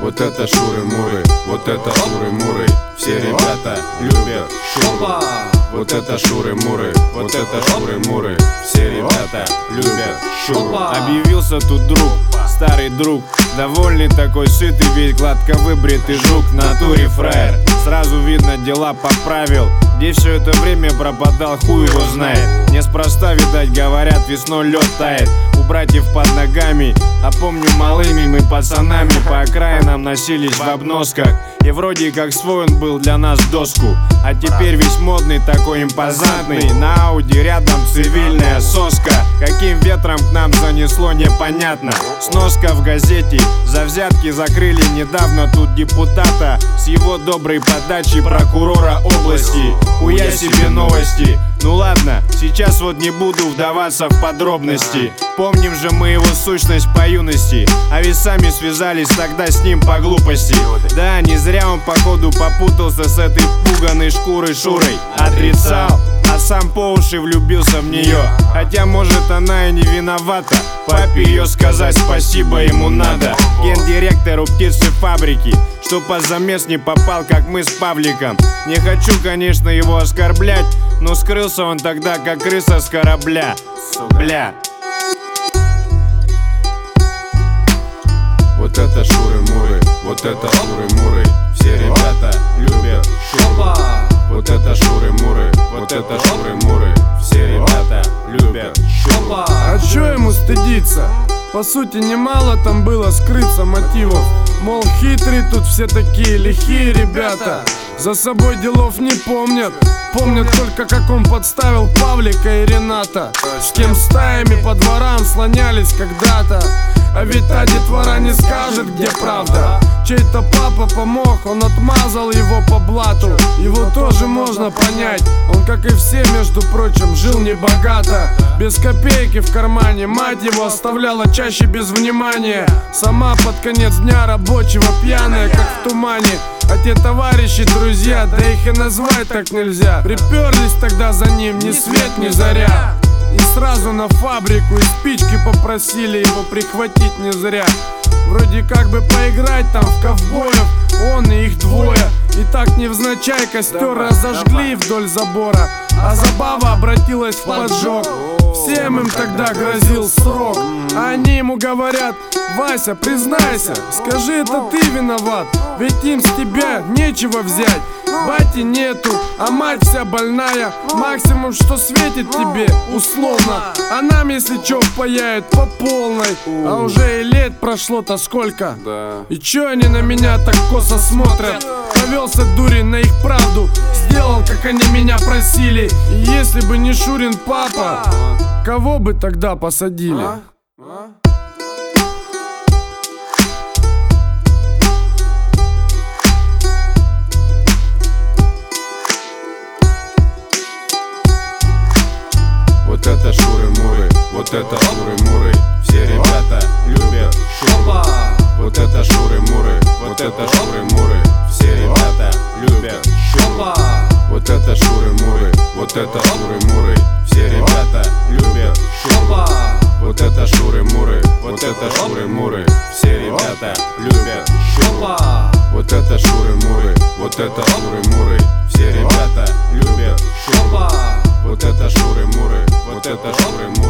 Вот это шуры-муры, вот это шуры-муры. Все ребята любят шуру. Вот это шуры-муры, вот это шуры-муры. Все ребята любят шуру. Объявился тут друг, старый друг, довольный такой, сытый, весь гладко выбритый жук. В натуре фраер, сразу видно, дела поправил. Где все это время пропадал, хуй его знает. Неспроста, видать, говорят, весной лед тает. У братьев под ногами, а помню, малыми мы пацанами по окраинам носились в обносках. И вроде как свой он был для нас доску. А теперь весь модный, такой импозантный. На Ауди рядом цивильная соска. Каким ветром к нам занесло, непонятно. Сноска в газете, за взятки закрыли недавно тут депутата. С его доброй подачи прокурора области. Хуя себе новости. Ну ладно, сейчас вот не буду вдаваться в подробности. Помним же мы его сущность по юности. А ведь сами связались тогда с ним по глупости. Да, не зря он походу попутался с этой пуганой шкурой Шурой. Отрицал, а сам по уши влюбился в нее. Хотя может она и не виновата. Папе ее сказать спасибо ему надо. Гендиректору птицефабрики, что под замес не попал, как мы с Павликом. Не хочу, конечно, его оскорблять, но скрылся он тогда, как крыса с корабля. Бля. Вот это шуры-муры, вот это шуры-муры. Все ребята любят шуру. Вот это шуры-муры, вот это шуры-муры. Все ребята любят шуру. А чё ему стыдиться? По сути, немало там было скрыться мотивов. Мол, хитрые тут все такие лихие ребята. За собой делов не помнят. Помнят только, как он подставил Павлика и Рената. С кем стаями по дворам слонялись когда-то. А ведь та детвора не скажет, где правда. Чей-то папа помог, он отмазал его по блату. Его тоже можно понять. Он, как и все, между прочим, жил небогато. Без копейки в кармане. Мать его оставляла чаще без внимания. Сама под конец дня рабочего пьяная, как в тумане. А те товарищи, друзья, да их и назвать так нельзя. Приперлись тогда за ним ни свет, ни заря. И сразу на фабрику, и спички попросили его прихватить не зря. Вроде как бы поиграть там в ковбоев, он и их двое. И так невзначай костер разожгли вдоль забора, а забава обратилась в поджог. Всем им тогда грозил срок. А они ему говорят: Вася, признайся, скажи, это ты виноват. Ведь им с тебя нечего взять. Бати нету, а мать вся больная. Максимум, что светит тебе, условно. А нам, если чё, впаяют по полной. А уже и лет прошло-то сколько. И чё они на меня так косо смотрят? Повелся дурень на их правду, сделал, как они меня просили. И если бы не Шурин папа, кого бы тогда посадили? Вот это шуры-муры, вот это шуры-муры. Все ребята любят шуру. Вот это шуры-муры, вот это шуры-муры. Все ребята любят шуру. Вот это шуры-муры, вот это шуры-муры. Все ребята любят шуру. Вот это шуры-муры, вот это шуры-муры. Все ребята любят шуру. Вот это шуры-муры, вот это шуры-муры. Все ребята любят шуру. Вот это шуры-муры, вот это шуры-муры.